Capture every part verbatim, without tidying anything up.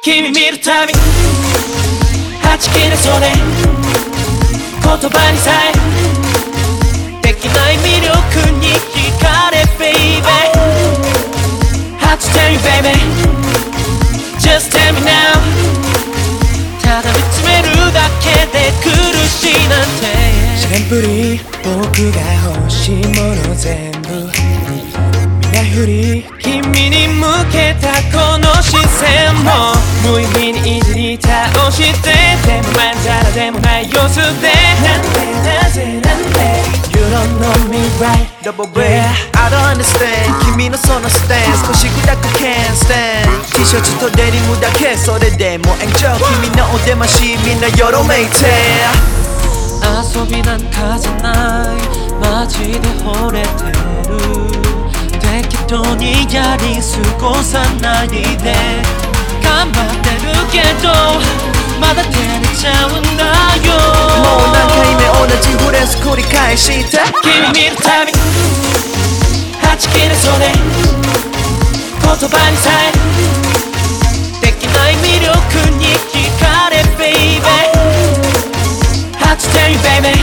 君見るたびはち切れそうで言葉にさえできない魅力に惹かれ baby Hard to tell you baby Just tell me now ただ見つめるだけで苦しいなんてシンプルに僕が欲しいもの全部見ないふり君に向けたこの視線も無意味にいじり倒してでもまんざらでもない様子でなんでなぜなんで You don't know me right Double B I don't understand 君のそのスタンス少し砕く can't stand T シャツとデニムだけそれでも炎上君のお出ましみんなよろめいて遊びなんかじゃないマジで惚れてる適当にやり過ごさないで頑張ってるけどまだ照れちゃうんだよもう何回目同じフレーズ繰り返して君見るたびはち切れそうで言葉にさえできない魅力に惹かれ baby Hard to tell you baby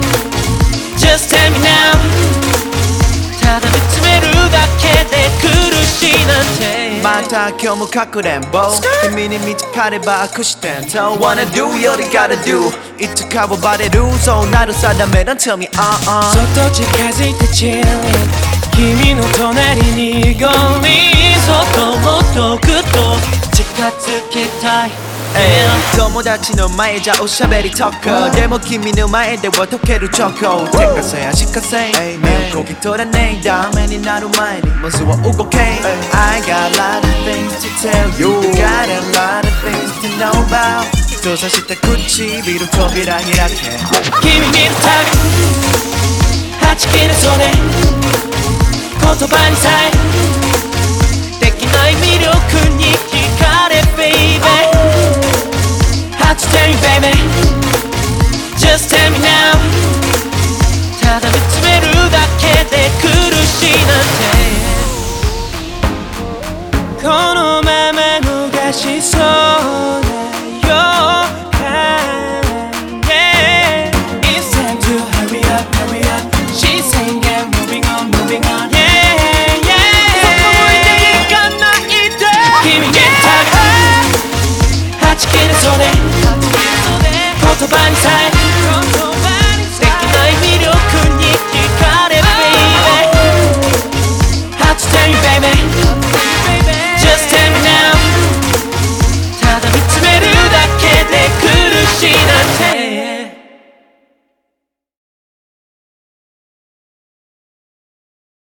Just tell me now ただ見つめるだけで苦しいなんてまた今日もかくれんぼ君に見つかれば悪視点 Don't wanna do より gotta do いつかはバレるそうなる定めだ Tell me uh uh そっと近づいて chilling 君の隣にゴリそっともっとぐっと近づきたい友達の前じゃおしゃべりとかでも君の前では溶けるチョコ手かせ足かせ身をこぎ取らねえダメになる前にまずは動け I got a lot of things to tell you Got a lot of things to know about 閉ざした唇扉開け君見るたびはち切れそうで言葉にさえできない魅力に惹かれ baby Hard to tell you baby Just tell me now ただ見つめるだけで苦しいなんてこのまま逃しそうな予感 yeah It's time to hurry up hurry up She's saying yeah moving on moving on yeah yeah そこ向いていかないで君にたびはち切れそうで言葉にさえできない魅力に惹かれ baby Hard to tell you baby